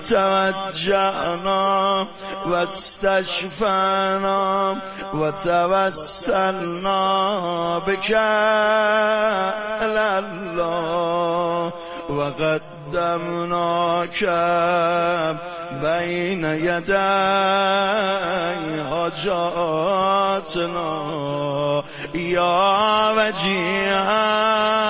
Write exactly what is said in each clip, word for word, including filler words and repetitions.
توجهنا واستشفعنا وتوسلنا بك إلى الله وقدمناك بين يدي حاجاتنا يا وجيها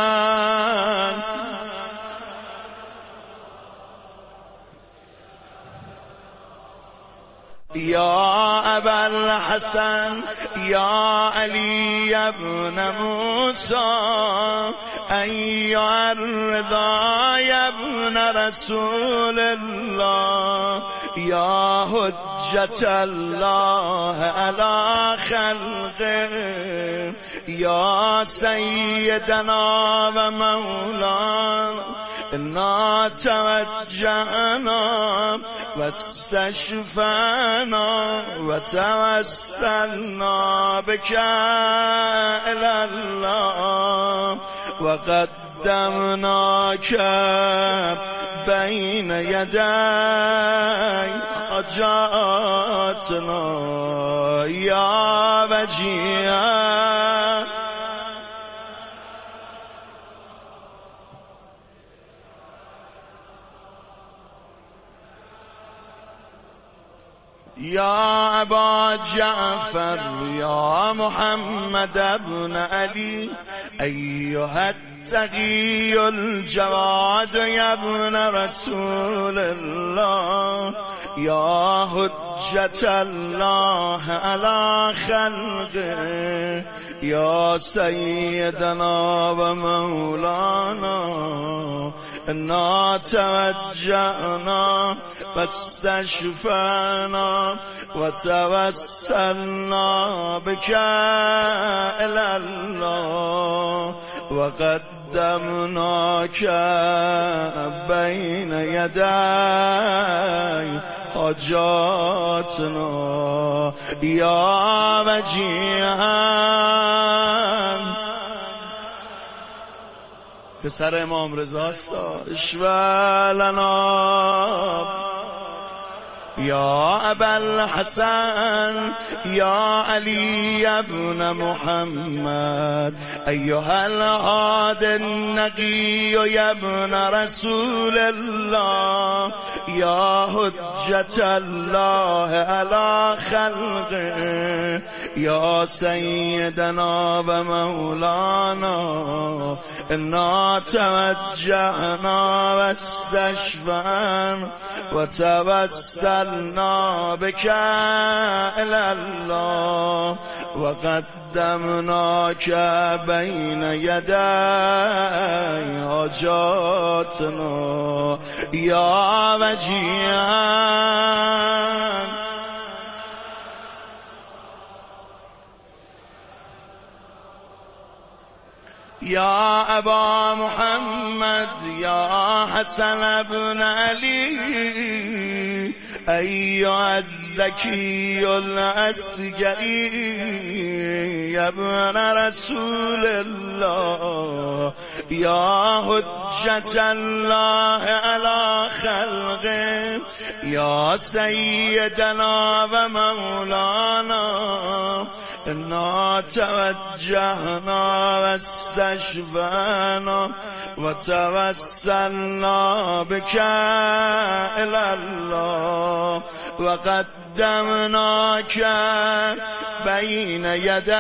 يا أبا الحسن يا علي بن موسى أيها الرضا يا ابن رسول الله يا حجة الله على خلقه يا سيدنا ومولانا إنا توجهنا واستشفعنا وتوسلنا بك إلى الله وقدمناك بين يدي حاجاتنا يا وجيها يا أبا جعفر يا محمد بن علي أيها التقي الجواد يا ابن رسول الله يا حجة الله على خلقه يا سيدنا ومولانا إنا توجهنا واستشفعنا وتوسلنا بك إلى الله وقدمناك بين يدي حاجاتنا يا وجيها پسر امام رضا اشولنا يا أبا الحسن يا علي بن محمد أيها الهادي النقي يا ابن رسول الله يا حجة الله على خلقه يا سيدنا ومولانا إنا توجهنا واستشفعنا وتوسلنا بك إلى الله وقدمناك بين يدي حاجاتنا يا وجيها يا أبا محمد يا حسن بن علي أيها الزكي الأسقري يا ابن رسول الله يا حجة الله على خلقه يا سيدنا ومولانا إنا توجهنا واستشفعنا وتوسلنا بك إلى الله وقدمناك بين يدي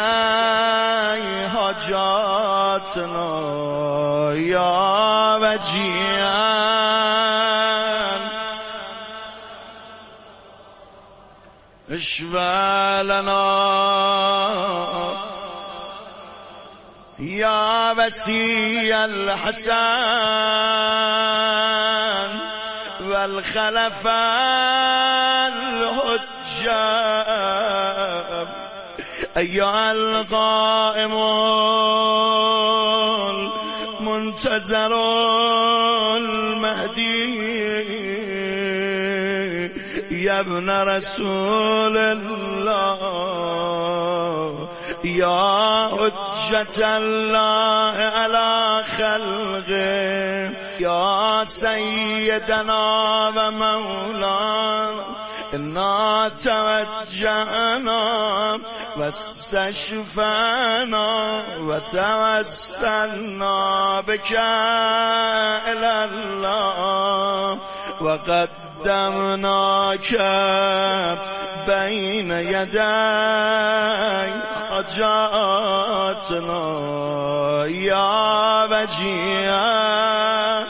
حاجاتنا يا وجيها اشفع لنا يا وسيع الحسن والخلفاء الحجاب أيها القائم المنتظر المهدي يا ابن رسول الله يا حجة الله على خلقه یا سیدنا و مولانا انا توجهنا و استشفعنا و توسلنا بک الی الله و قدمناک بین یدی حاجاتنا یا وجیه.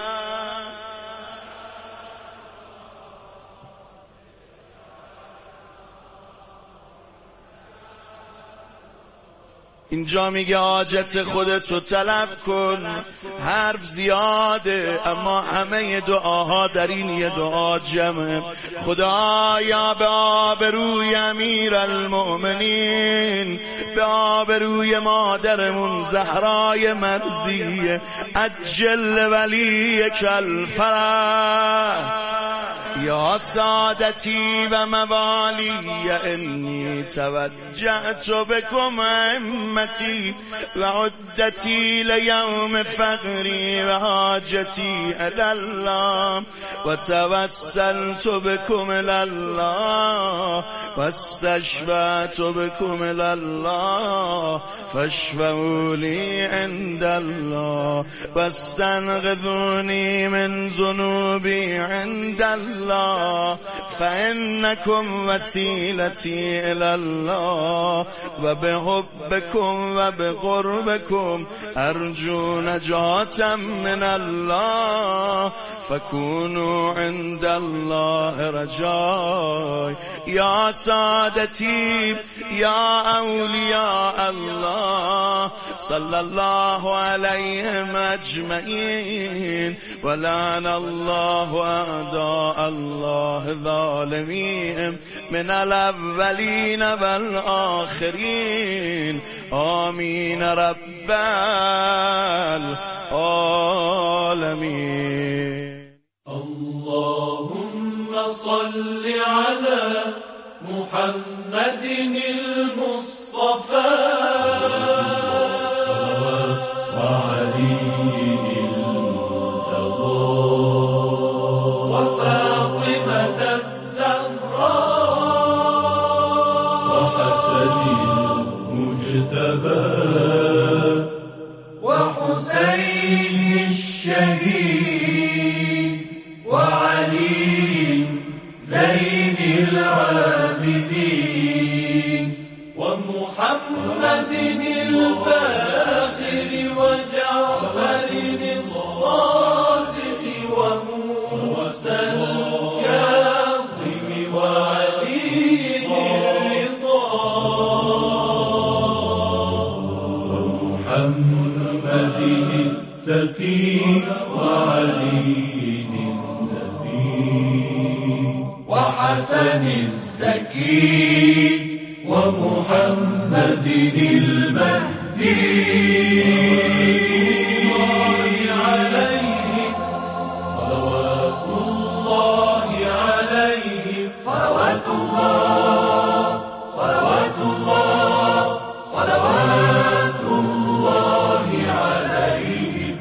اینجا میگه حاجت خودتو طلب کن. حرف زیاده اما همه دعاها در این یه دعا جمعه. خدایا به آبروی امیر المؤمنین، به آبروی مادرمون زهرای مرضیه، عجل ولیک الفرح. یا سادتی و موالی انی توجهت بكم امتی و عدتی لیوم فقری و حاجتی الی الله و توسلت بكم الی الله و استشفعت بكم الی الله فاشفعوا لی عند الله و استنقذونی من ذنوبی عند الله فإنكم وسيلتي إلى الله وبحبكم وبقربكم أرجو نجاة من الله فكونوا عند الله رجاي. يا سادتي يا أولياء الله صلى الله عليهم أجمعين ولعن الله أعداء الله ظالمين من الأولين والآخرين آمين رب العالمين. اللهم صل على محمد المصطفى وعلي المرتضى وفاطمة الزهراء وحسن المجتبى وحسين الشهيد وعلي زين العابدين ومحمد الباقر وجعفر الصادق وموسى الكاظم وعلي الرضا ومحمد التقي وعلي وحسن الزكي ومحمد المهدي عليه صلوات الله عليه صلوات الله صلوات الله صلوات الله عليهم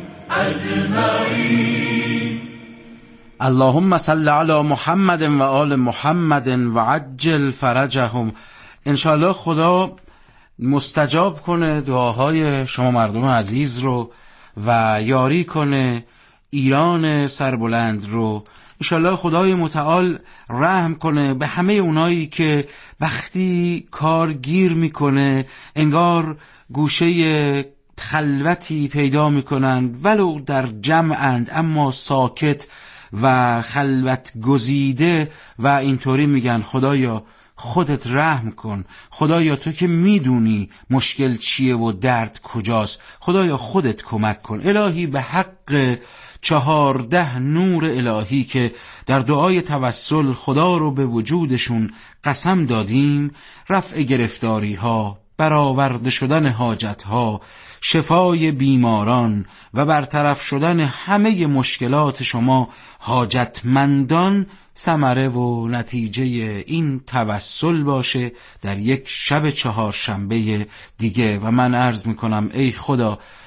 أجمعين. اللهم صل على محمد و آل محمد و عجل فرجهم. انشاءالله خدا مستجاب کنه دعاهای شما مردم عزیز رو و یاری کنه ایران سربلند رو. انشاءالله خدای متعال رحم کنه به همه اونایی که وقتی کار گیر میکنه انگار گوشه خلوتی پیدا میکنند ولو در جمعند اما ساکت و خلوت گزیده و اینطوری میگن خدایا خودت رحم کن، خدایا تو که میدونی مشکل چیه و درد کجاست، خدایا خودت کمک کن. الهی به حق چهارده نور الهی که در دعای توسل خدا رو به وجودشون قسم دادیم، رفع گرفتاری ها، برآورده شدن حاجت ها، شفای بیماران و برطرف شدن همه مشکلات شما حاجتمندان ثمره و نتیجه این توسل باشه در یک شب چهارشنبه دیگه. و من عرض میکنم ای خدا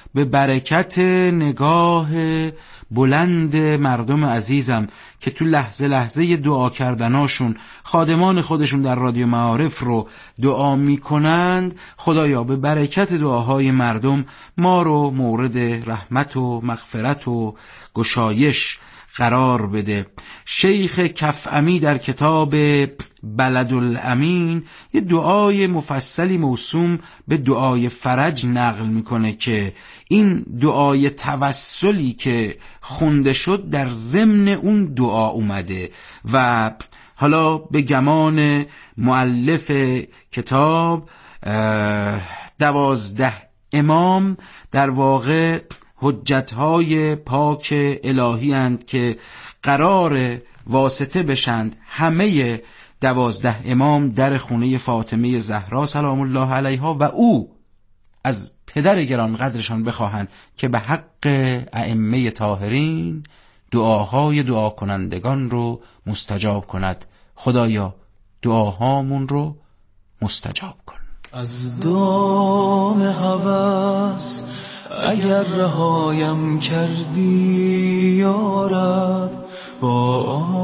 به برکت نگاه بلند مردم عزیزم که تو لحظه لحظه دعا کردناشون خادمان خودشون در رادیو معارف رو دعا میکنند، خدایا به برکت دعاهای مردم ما رو مورد رحمت و مغفرت و گشایش قرار بده. شیخ کفعمی در کتاب بلدالامین یه دعای مفصلی موسوم به دعای فرج نقل میکنه که این دعای توسلی که خونده شد در ضمن اون دعا اومده و حالا به گمان مؤلف کتاب دوازده امام در واقع حجتهای پاک الهی اند که قرار واسطه بشند همه دوازده امام در خونه فاطمه زهرا سلام الله علیها و او از پدر گرانقدرشان بخواهند که به حق ائمه طاهرین دعاهای دعا کنندگان رو مستجاب کند. خدایا دعاهامون رو مستجاب کن. از دام هوس اگر رهایم کردی یا رب، با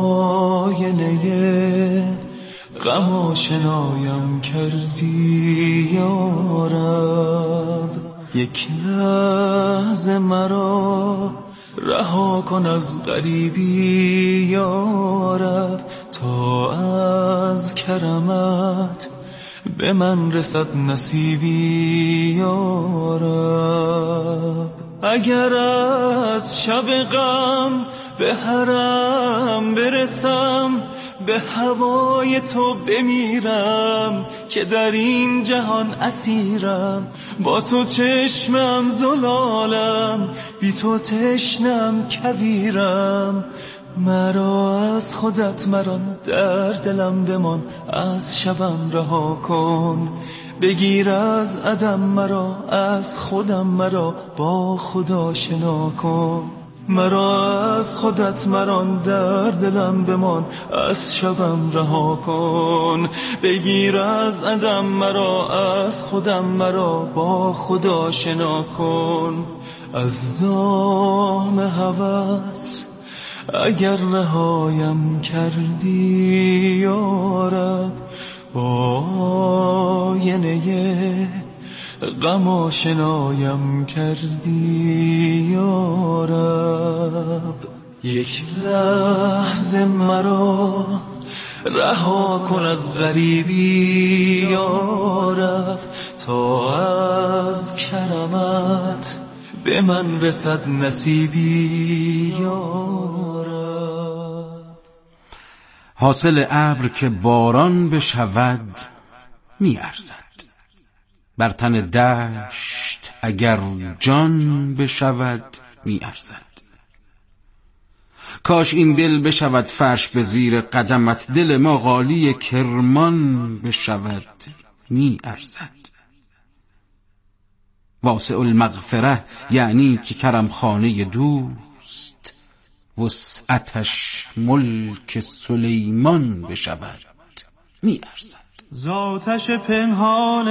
آینه غم آشنایم کردی یا رب. یک لحظه مرا رها کن از غریبی یا رب، تا از کرمت به من رسد نصیبی یا رب. اگر از شب غم به حرم برسم، به هوای تو بمیرم که در این جهان اسیرم. با تو چشمم زلالم، بی تو تشنم کویرم. مرا از خودت مران در دلم بمان، از شبم رها کن. بگیر از عدم مرا، از خودم مرا با خدا شنا کن. مرا از خودت مران در دلم بمان، از شبم رها کن. بگیر از عدم مرا، از خودم مرا با خدا شنا کن. از دام هوس اگر رهایم کردی یا رب، با آینه غم آشنایم کردی یا رب. یک لحظه مرا رها کن از غریبی یا رب، تا از کرمت به من رسد نصیبی یا رب. حاصل ابر که باران بشود می ارزد، بر تن دشت اگر جان بشود می ارزد. کاش این دل بشود فرش به زیر قدمت، دل ما غالی کرمان بشود می ارزد. واسع المغفره یعنی که کرم خانه دوست، وسعتش ملک سلیمان بشود می ارزد. زاتش پنهان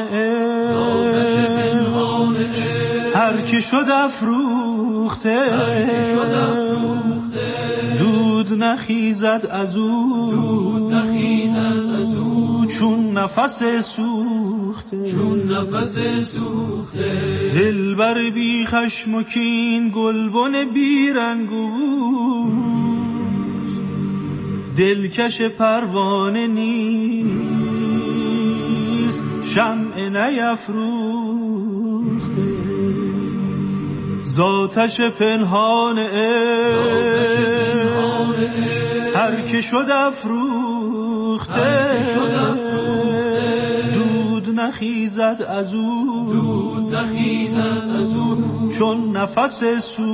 عشق هر که شد افروخته، دود نخیزد از او چون نفس سوخته. دلبر بی خشم و کین گلبن بی رنگ و بوست، دلکش پروانه نیست شمع نیفروخته. زاتش پنهان عشق هر که شد افروخته، دود نخیزد از او چون نفس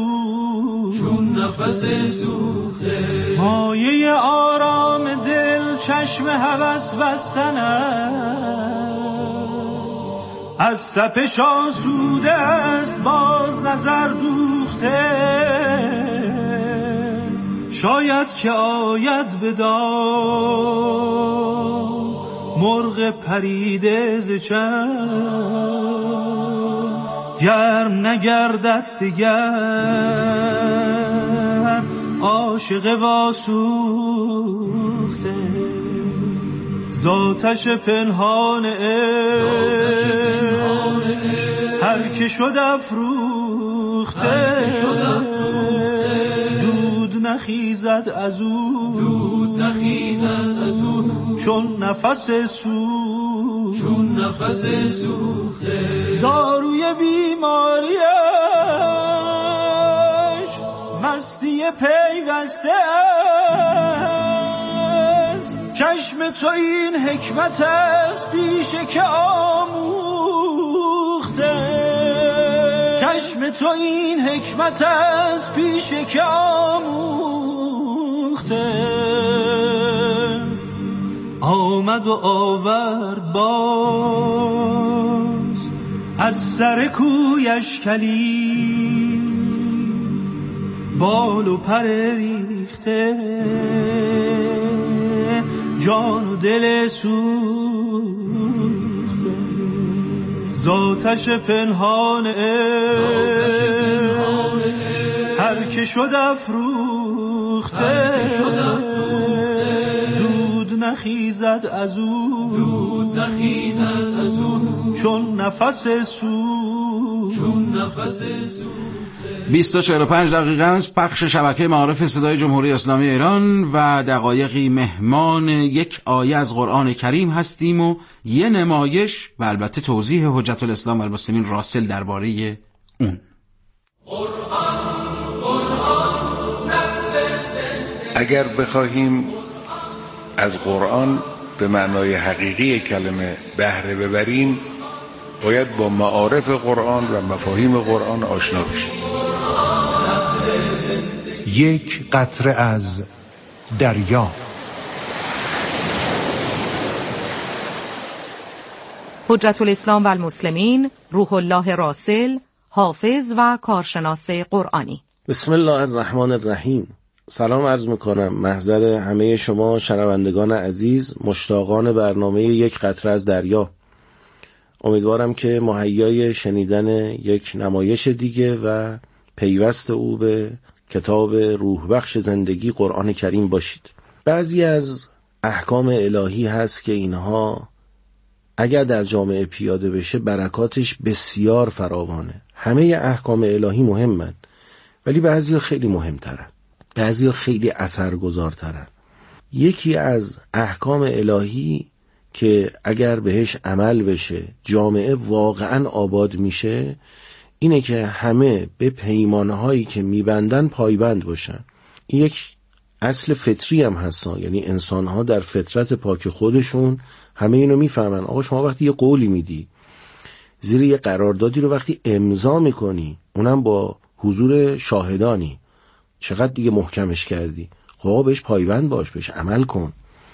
سوخته. مایه آرام دل چشم هوس بستن است، از تپش آسوده است باز نظر دوخته. شاید که آید به دام مرغ پریده ز چشم، گرم نگردد دیگر عاشق واسوخته زاتش پنهان عشق هر که شد افروخته دود نخیزد از او دود نخیزد از او چون نفس سو چون نفس سوخته داروی بیماریش مستی پیوسته است چشم تو این حکمت است پیشه که آموخته چشم تو این حکمت است پیشه که آموخته آمد و آورد باز از سر کویش کلی بال و پر ریخته جان و دل سوخته ذاتش پنهان عشق هر که شد افروخته دود نخیزد از او دود نخیزد از او چون نفس سو چون نفس سو بیست و چهل و پنج دقیقه است. پخش شبکه معارف صدای جمهوری اسلامی ایران و دقایقی مهمان یک آیه از قرآن کریم هستیم و یه نمایش و البته توضیح حجت الاسلام و المسلمین راسل درباره اون. اگر بخواهیم از قرآن به معنای حقیقی کلمه بهره ببریم باید با معارف قرآن و مفاهیم قرآن آشنا بشیم. یک قطره از دریا. حجت الاسلام و المسلمین روح الله راسل، حافظ و کارشناس قرآنی. بسم الله الرحمن الرحیم. سلام عرض میکنم محضر همه شما شنوندگان عزیز، مشتاقان برنامه یک قطره از دریا. امیدوارم که مهیای شنیدن یک نمایش دیگه و پیوست او به کتاب روح بخش زندگی قرآن کریم باشید. بعضی از احکام الهی هست که اینها اگر در جامعه پیاده بشه برکاتش بسیار فراوانه. همه احکام الهی مهمن ولی بعضی خیلی مهمترن، بعضی خیلی اثرگذارترن. یکی از احکام الهی که اگر بهش عمل بشه جامعه واقعا آباد میشه اینه که همه به پیمانهایی که میبندن پایبند باشن. این یک اصل فطری هم هستن، یعنی انسانها در فطرت پاک خودشون همه اینو میفهمن. آقا شما وقتی یه قولی میدی، زیر یه قراردادی رو وقتی امضا میکنی، اونم با حضور شاهدانی، چقدر دیگه محکمش کردی؟ خب آقا بهش پایبند باش، بهش عمل کن.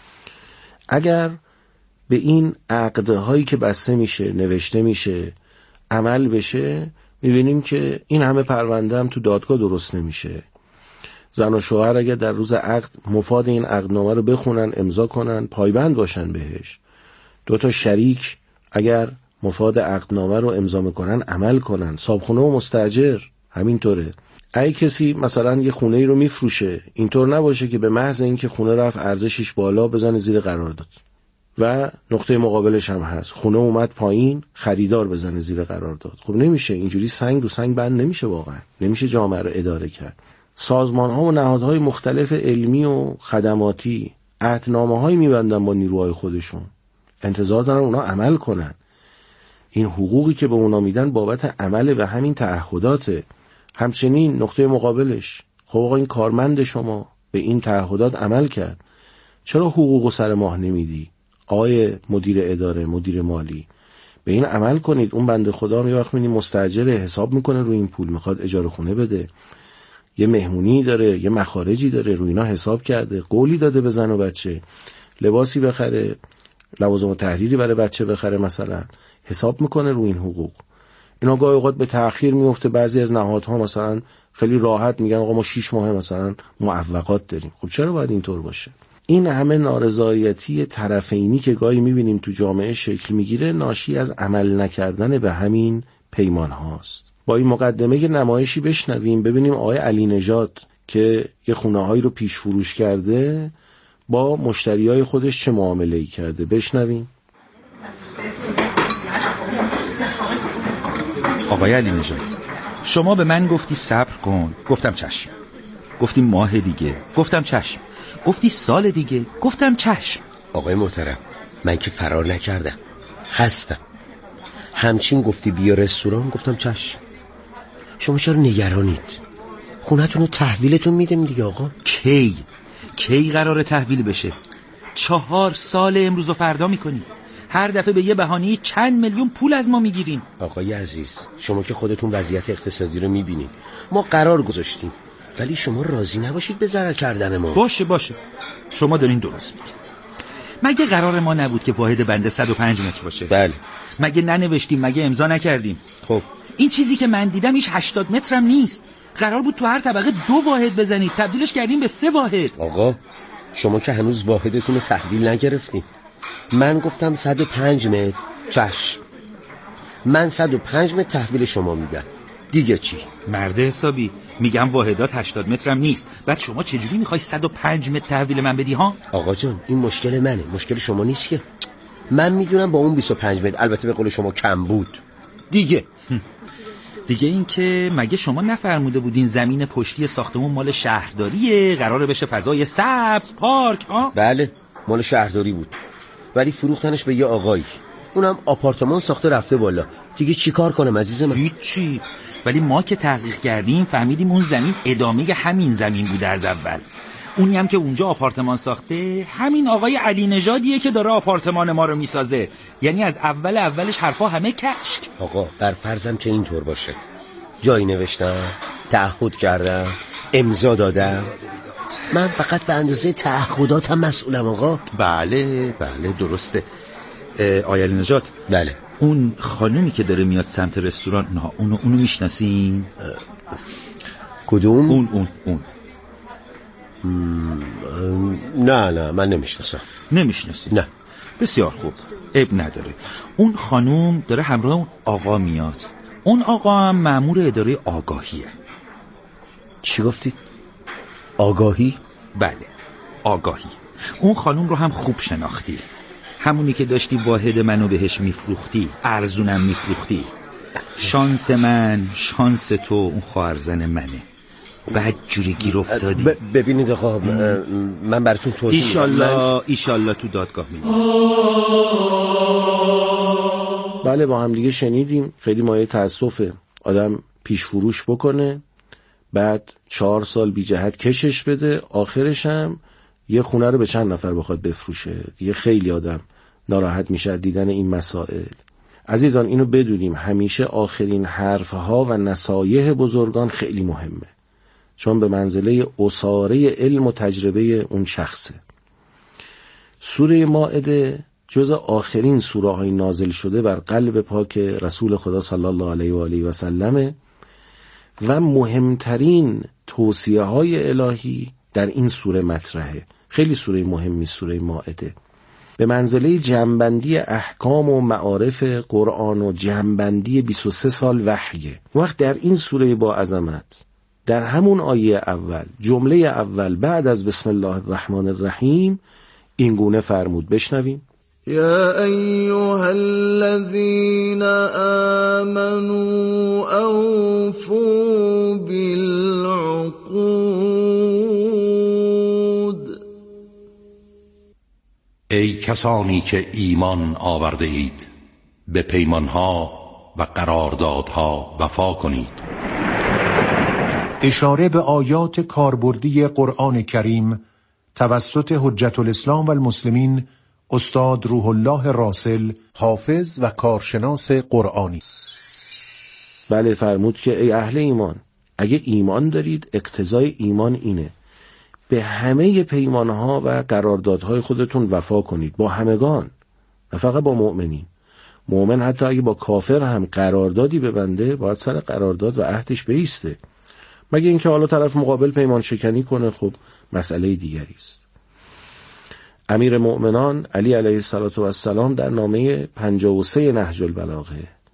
اگر به این عقدهایی که بسته میشه، نوشته میشه، عمل بشه، میبینیم که این همه پرونده هم تو دادگاه درست نمیشه. زن و شوهر اگر در روز عقد مفاد این عقدنامه رو بخونن، امضا کنن، پایبند باشن بهش. دو تا شریک اگر مفاد عقدنامه رو امضا میکنن، عمل کنن. صاحبخونه و مستاجر همینطوره. اگه کسی مثلا یه خونه ای رو میفروشه، اینطور نباشه که به محض اینکه خونه رفت ارزشش بالا بزنه زیر قرارداد. و نقطه مقابلش هم هست، خونه اومد پایین خریدار بزنه زیر قرارداد. خب نمیشه، اینجوری سنگ دو سنگ بند نمیشه، واقعا نمیشه جامعه رو اداره کرد. سازمان ها و نهادهای مختلف علمی و خدماتی عهدنامه هایی میبندن با نیروهای خودشون، انتظار دارن اونا عمل کنن. این حقوقی که به اونا میدن بابت عمل به همین تعهداته. همچنین نقطه مقابلش، خب آقا این کارمند شما به این تعهدات عمل کرد، چرا حقوقو سر ماه نمیدی؟ آقای مدیر اداره، مدیر مالی، به این عمل کنید. اون بنده خدا می وقت می‌بینی مستاجر حساب میکنه روی این پول، میخواد اجاره خونه بده، یه مهمونی داره، یه مخارجی داره، روی اینا حساب کرده، قولی داده به زن و بچه، لباسی بخره، لوازم و تحریری برای بچه بخره، مثلا حساب میکنه روی این حقوق. اینا گاهی اوقات به تأخیر میفته. بعضی از نهادها مثلا خیلی راحت میگن آقا ما شش ماه مثلا معوقات داریم. خب چرا باید اینطور باشه؟ این همه نارضایتی طرفینی که گاهی میبینیم تو جامعه شکل میگیره، ناشی از عمل نکردن به همین پیمان هاست. با این مقدمه یه نمایشی بشنویم ببینیم آقای علی نژاد که یه خونه هایی رو پیش فروش کرده با مشتری های خودش چه معامله ای کرده. بشنویم. آقای علی نژاد، شما به من گفتی صبر کن، گفتم چشم. گفتی ماه دیگه، گفتم چشم. گفتی سال دیگه، گفتم چشم. آقای محترم، من که فرار نکردم، هستم. همچین گفتی بیا رستوران، گفتم چشم. شما چرا نگرانید؟ خونتون رو تحویلتون میدم دیگه آقا. کی؟ کی قراره تحویل بشه؟ چهار سال امروز و فردا میکنی. هر دفعه به یه بهانه چند میلیون پول از ما میگیرین. آقای عزیز، شما که خودتون وضعیت اقتصادی رو میبینید. ما قرار گذاشتیم، ولی شما راضی نباشید به ضرر کردن ما. باشه باشه، شما دارین درست میگید. مگه قرار ما نبود که واحد بنده صد و پنج متر باشه؟ بله. مگه ننوشتیم؟ مگه امضا نکردیم؟ خب این چیزی که من دیدم ایش هشتاد متر هم نیست. قرار بود تو هر طبقه دو واحد بزنید، تبدیلش کردیم به سه واحد. آقا شما که هنوز واحدتون رو تحویل نگرفتیم. من گفتم صد و پنج متر، چشم. من صد و پنج متر تحویل شما میدم. دیگه چی؟ مرد حسابی، میگم واحدات هشتاد متر هم نیست. بعد شما چجوری میخوای صد و پنج متر تحویل من بدی ها؟ آقا جان این مشکل منه، مشکل شما نیست که. من میدونم با اون بیست و پنج متر البته به قول شما کم بود. دیگه دیگه این که مگه شما نفرموده بودین زمین پشتی ساختمون مال شهرداریه، قراره بشه فضای سبز، پارک ها؟ بله مال شهرداری بود، ولی فروختنش به یه آقایی، اونم آپارتمان ساخته رفته بالا. دیگه چی کار کنم عزیز من؟ هیچی. ولی ما که تحقیق کردیم فهمیدیم اون زمین ادامه همین زمین بوده از اول. اونی هم که اونجا آپارتمان ساخته همین آقای علی نژادیه که داره آپارتمان ما رو میسازه. یعنی از اول اولش حرفا همه کشک. آقا بر فرضم که اینطور باشه، جایی نوشتم، تعهد کردم، امضا دادم. من فقط به اندازه تعهداتم مسئولم آقا. بله بله درسته. آقای علی نژاد، بله. اون خانومی که داره میاد سمت رستوران، نه اونو اونو میشناسین؟ کدوم؟ اون اون اون نه نه من نمیشناسم. نمیشناسی؟ نه. بسیار خوب، عیب نداره. اون خانوم داره همراه اون آقا میاد. اون آقا هم مأمور اداره آگاهیه. چی گفتی؟ آگاهی؟ بله آگاهی. اون خانوم رو هم خوب شناختی، همونی که داشتی واحد منو بهش میفروختی، ارزونم میفروختی. شانس من، شانس تو اون خواهرزن منه. بعد جوری گیر افتادی. ب- ببینید آقا من براتون توضیح میدم. ایشالله ایشالله تو دادگاه میدم. بله با هم دیگه شنیدیم. خیلی مایه تأسفه آدم پیش فروش بکنه، بعد چهار سال بی جهت کشش بده، آخرش هم یه خونه رو به چند نفر بخواد بفروشه. دیگه خیلی آدم ناراحت میشه دیدن این مسائل. عزیزان اینو بدونیم، همیشه آخرین حرفها و نصایح بزرگان خیلی مهمه، چون به منزله اساره علم و تجربه اون شخصه. سوره مائده جز آخرین سوره های نازل شده بر قلب پاک رسول خدا صلی الله علیه و آله و سلم و مهمترین توصیه های الهی در این سوره مطرحه. خیلی سوره مهمی سوره مائده، به منزله جمع‌بندی احکام و معارف قرآن و جمع‌بندی بیست و سه سال وحیه. وقت در این سوره با عظمت در همون آیه اول، جمله اول بعد از بسم الله الرحمن الرحیم این گونه فرمود. بشنویم. یا ایها الذین آمنوا اوفوا بالعقود. ای کسانی که ایمان آورده اید به پیمانها و قراردادها وفا کنید. اشاره به آیات کاربردی قرآن کریم توسط حجت الاسلام و المسلمین استاد روح الله راسل، حافظ و کارشناس قرآنی. بله فرمود که ای اهل ایمان، اگه ایمان دارید اقتضای ایمان اینه به همه پیمانها و قراردادهای خودتون وفا کنید، با همگان، نه فقط با مؤمنین. مؤمن حتی اگه با کافر هم قراردادی ببنده باید سر قرارداد و عهدش بایسته، مگه اینکه حالا طرف مقابل پیمان شکنی کنه، خب مسئله دیگری است. امیر مؤمنان علی علیه السلام در نامه پنجاه و سه نهج البلاغه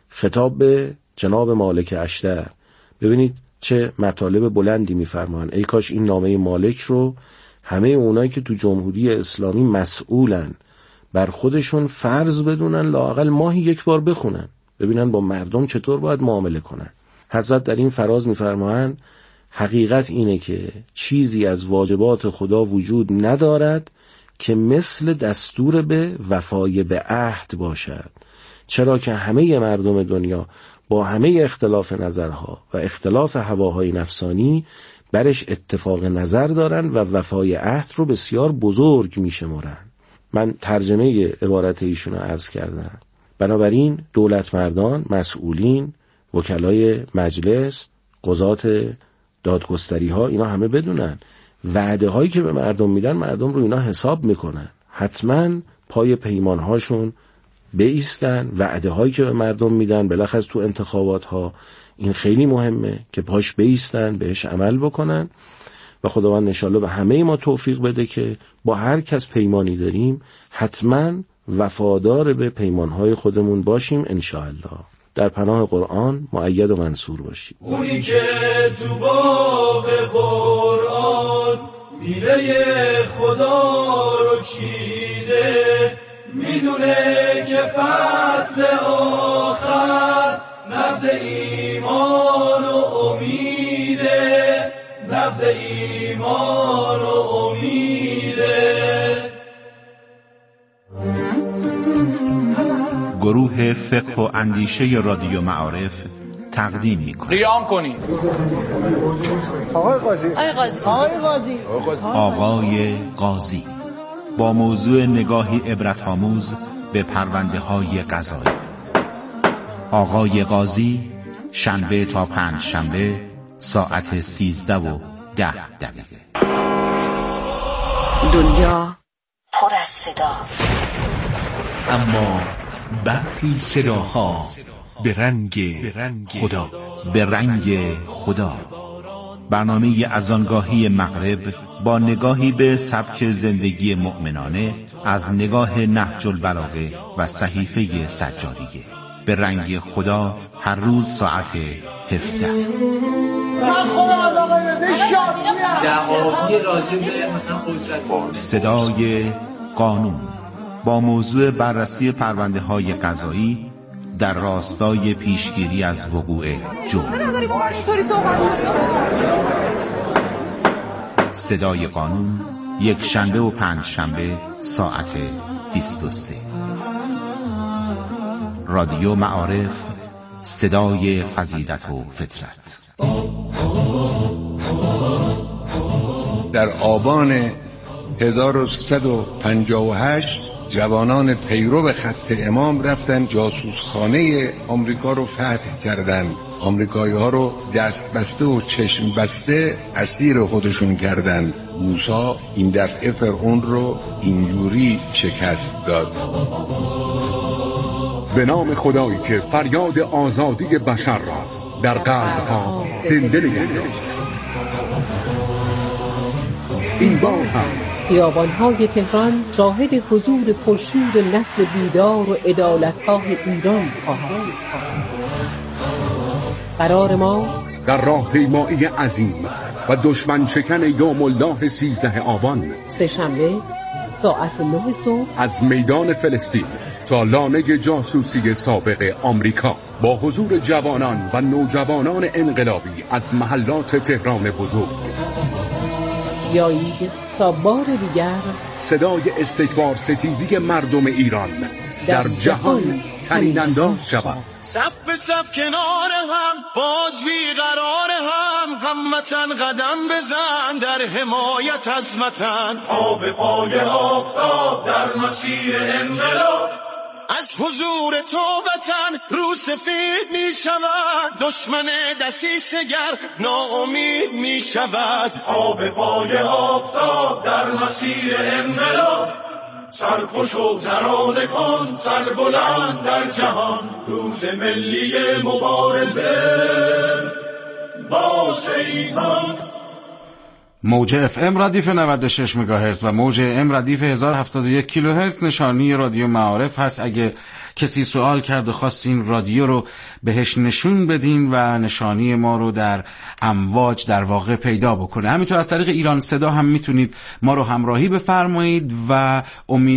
خطاب به جناب مالک اشتر، ببینید چه مطالب بلندی میفرمان. ای کاش این نامه مالک رو همه اونایی که تو جمهوری اسلامی مسئولن بر خودشون فرض بدونن، لااقل ماهی یک بار بخونن، ببینن با مردم چطور باید معامله کنن. حضرت در این فراز میفرمایند حقیقت اینه که چیزی از واجبات خدا وجود ندارد که مثل دستور به وفای به عهد باشد، چرا که همه مردم دنیا با همه اختلاف نظرها و اختلاف هواهای نفسانی برش اتفاق نظر دارن و وفای عهد رو بسیار بزرگ میشمرن. من ترجمه عبارت ایشون رو عرض کردم. بنابراین دولت مردان، مسئولین، وکلای مجلس، قضات دادگستری ها، اینا همه بدونن وعده هایی که به مردم میدن مردم رو اینا حساب میکنن، حتما پای پیمان هاشون بایستن. وعده هایی که به مردم میدن بالاخص تو انتخابات ها، این خیلی مهمه که پاش بایستن، بهش عمل بکنن و خداوند انشالله به همه ما توفیق بده که با هر کس پیمانی داریم حتما وفادار به پیمانهای خودمون باشیم انشاءالله. در پناه قرآن مؤید و منصور باشیم. اونی که تو باغ قرآن میوه خدا رو چیده، میدونه که فصل آخر نبض ایمان و امیده، نبض ایمان و امیده. گروه فقه و اندیشه رادیو معارف تقدیم می‌کند. قیام کنید. آقای قاضی. آقای قاضی. آقای قاضی. آقای قاضی با موضوع نگاهی عبرت‌آموز به پرونده‌های قضایی. آقای قاضی شنبه تا پنج شنبه ساعت سیزده و ده دقیقه. دنیا پر از صداست، اما برخی صداها به رنگ خدا، به رنگ خدا. برنامه اذانگاهی مغرب با نگاهی به سبک زندگی مؤمنانه از نگاه نهج البلاغه و صحیفه سجادیه. به رنگ خدا هر روز ساعت هفده. من خودم از آقای رضا شاد میرم. دعواهای راجع به مثلا قدرت. صدای قانون با موضوع بررسی پرونده های قضایی در راستای پیشگیری از وقوع جرم. صدای قانون یک شنبه و پنج شنبه ساعت بیست و سه. رادیو معارف، صدای فضیلت و فطرت. در آبان هزار و سیصد و پنجاه و هشت جوانان پیرو خط امام رفتن جاسوسخانه آمریکا رو فتح کردن. آمریکایی ها رو دست بسته و چشم بسته اسیر خودشون کردن. موسی این دفعه فرعون رو اینجوری شکست داد. به نام خدایی که فریاد آزادی بشر را در قلب‌ها زنده نگه داشت. این بار هم خیابان‌های تهران شاهد حضور پرشور نسل بیدار و عدالت‌خواه ایران خواهد. قرار ما در راهپیمایی عظیم و دشمن شکن یوم الله سیزده آبان، سه شنبه ساعت نه صبح از میدان فلسطین تا لانه جاسوسی سابق آمریکا با حضور جوانان و نوجوانان انقلابی از محلات تهران بزرگ. بیایید تا بار دیگر صدای استکبار ستیزی مردم ایران در جهان طنین انداز شود. صف به صف کنار هم، باز بیقرار هم، هموطن قدم بزن در حمایت از وطن. پا به پای آفتاب در مسیر انقلاب، از حضور تو وطن رو سفید می شود، دشمن دسیسه‌گر ناامید می شود. پا به پای آفتاب در مسیر انقلاب، سرخوش و ترانه کن سر بلند در جهان. روز ملی مبارزه با شیطان. موج اف ام ردیف نود و شش مگاهرتز و موج ام ردیف هزار و هفتاد و یک کیلوهرتز نشانی رادیو معارف هست. اگه کسی سوال کرد و خواستین رادیو رو بهش نشون بدین و نشانی ما رو در امواج در واقع پیدا بکنه. همینطور از طریق ایران صدا هم میتونید ما رو همراهی بفرمایید و امید